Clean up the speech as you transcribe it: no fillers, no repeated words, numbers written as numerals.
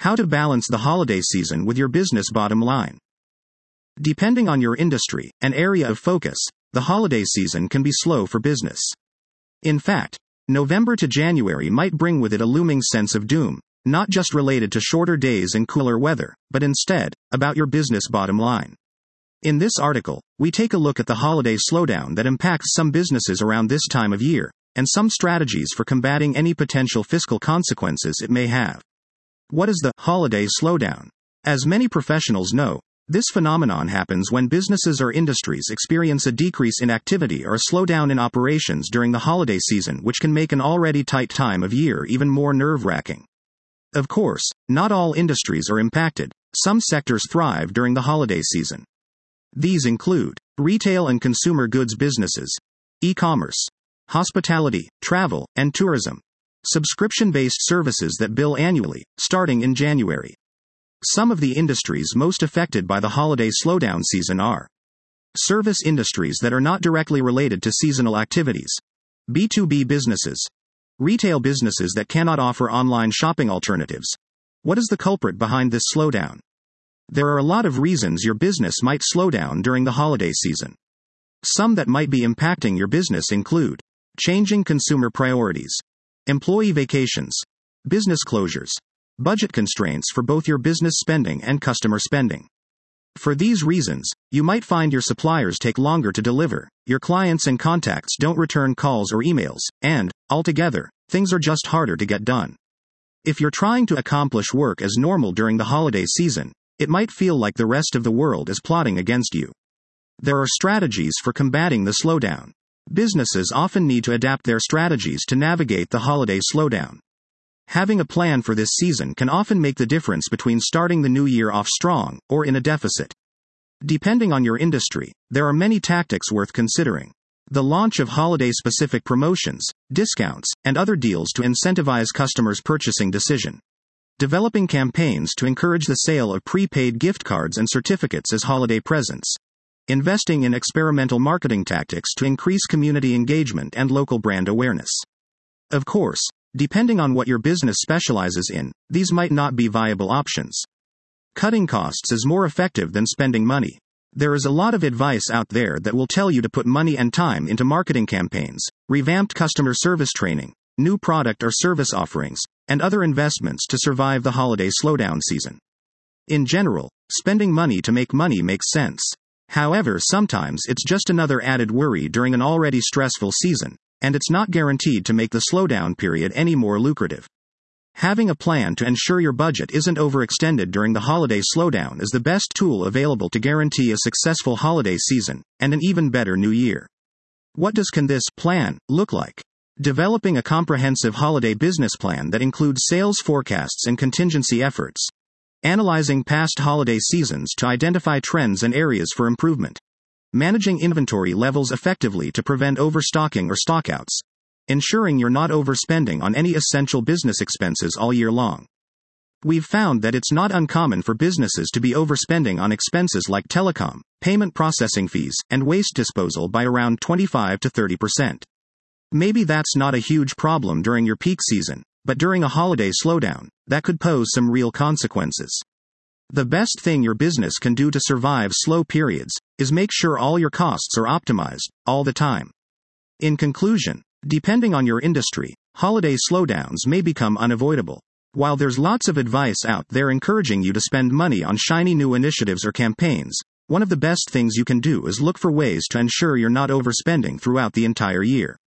How to balance the holiday season with your business bottom line. Depending on your industry and area of focus, the holiday season can be slow for business. In fact, November to January might bring with it a looming sense of doom, not just related to shorter days and cooler weather, but instead, about your business bottom line. In this article, we take a look at the holiday slowdown that impacts some businesses around this time of year, and some strategies for combating any potential fiscal consequences it may have. What is the holiday slowdown? As many professionals know, this phenomenon happens when businesses or industries experience a decrease in activity or a slowdown in operations during the holiday season, which can make an already tight time of year even more nerve-wracking. Of course, not all industries are impacted. Some sectors thrive during the holiday season. These include retail and consumer goods businesses, e-commerce, hospitality, travel, and tourism, subscription-based services that bill annually, starting in January. Some of the industries most affected by the holiday slowdown season are service industries that are not directly related to seasonal activities, B2B businesses, retail businesses that cannot offer online shopping alternatives. What is the culprit behind this slowdown? There are a lot of reasons your business might slow down during the holiday season. Some that might be impacting your business include changing consumer priorities, employee vacations, business closures, budget constraints for both your business spending and customer spending. For these reasons, you might find your suppliers take longer to deliver, your clients and contacts don't return calls or emails, and, altogether, things are just harder to get done. If you're trying to accomplish work as normal during the holiday season, it might feel like the rest of the world is plotting against you. There are strategies for combating the slowdown. Businesses often need to adapt their strategies to navigate the holiday slowdown. Having a plan for this season can often make the difference between starting the new year off strong or in a deficit. Depending on your industry, there are many tactics worth considering. The launch of holiday-specific promotions, discounts, and other deals to incentivize customers' purchasing decision. Developing campaigns to encourage the sale of prepaid gift cards and certificates as holiday presents. Investing in experimental marketing tactics to increase community engagement and local brand awareness. Of course, depending on what your business specializes in, these might not be viable options. Cutting costs is more effective than spending money. There is a lot of advice out there that will tell you to put money and time into marketing campaigns, revamped customer service training, new product or service offerings, and other investments to survive the holiday slowdown season. In general, spending money to make money makes sense. However, sometimes it's just another added worry during an already stressful season, and it's not guaranteed to make the slowdown period any more lucrative. Having a plan to ensure your budget isn't overextended during the holiday slowdown is the best tool available to guarantee a successful holiday season, and an even better new year. What can this plan look like? Developing a comprehensive holiday business plan that includes sales forecasts and contingency efforts. Analyzing past holiday seasons to identify trends and areas for improvement. Managing inventory levels effectively to prevent overstocking or stockouts. Ensuring you're not overspending on any essential business expenses all year long. We've found that it's not uncommon for businesses to be overspending on expenses like telecom, payment processing fees, and waste disposal by around 25 to 30%. Maybe that's not a huge problem during your peak season, but during a holiday slowdown, that could pose some real consequences. The best thing your business can do to survive slow periods is make sure all your costs are optimized, all the time. In conclusion, depending on your industry, holiday slowdowns may become unavoidable. While there's lots of advice out there encouraging you to spend money on shiny new initiatives or campaigns, one of the best things you can do is look for ways to ensure you're not overspending throughout the entire year.